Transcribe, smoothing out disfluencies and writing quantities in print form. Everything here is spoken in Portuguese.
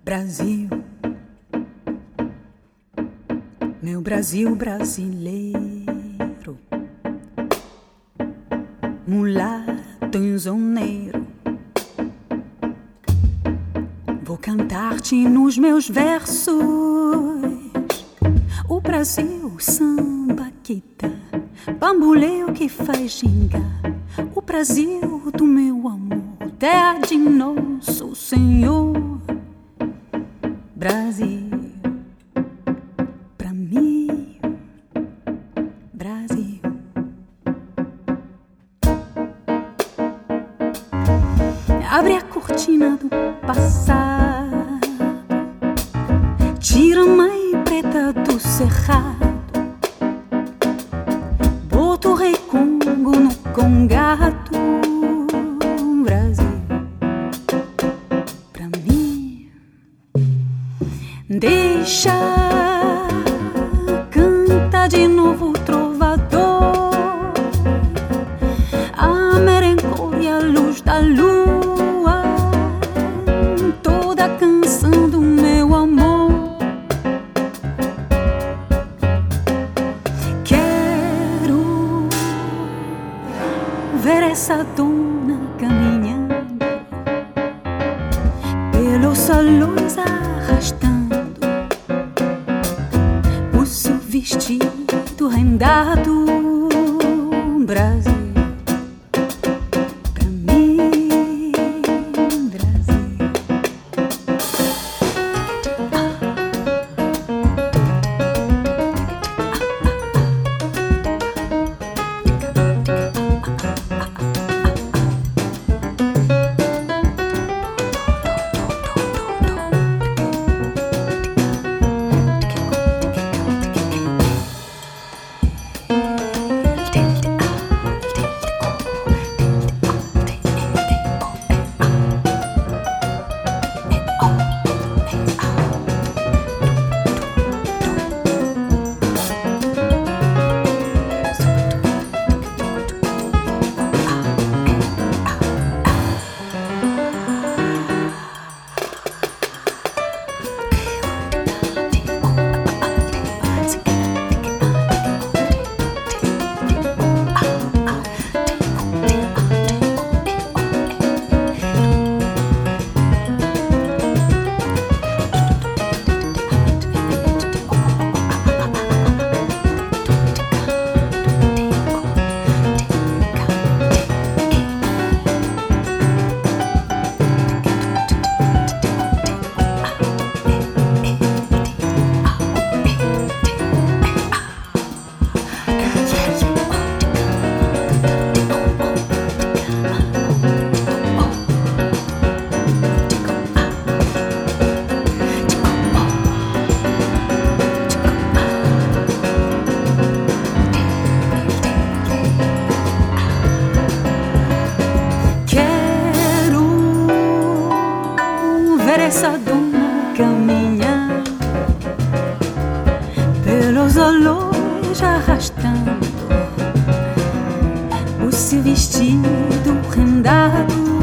Brasil, meu Brasil brasileiro, mulato insoneiro, vou cantar-te nos meus versos o Brasil sambaquita, bamboleio que faz gingar, o Brasil do meu amor, terra de nosso Senhor. Brasil, pra mim, Brasil. Abre a cortina do passado, tira a mãe preta do cerrado, bota o rei Congo no congado. Deixa, canta de novo o trovador, a merengue e a luz da lua, toda a canção do meu amor. Quero ver essa dona caminhando pelos salões arrastando vestido rendado. Brasil, pra mim, Brasil. Essa dona caminha pelos olores arrastando o seu vestido rendado.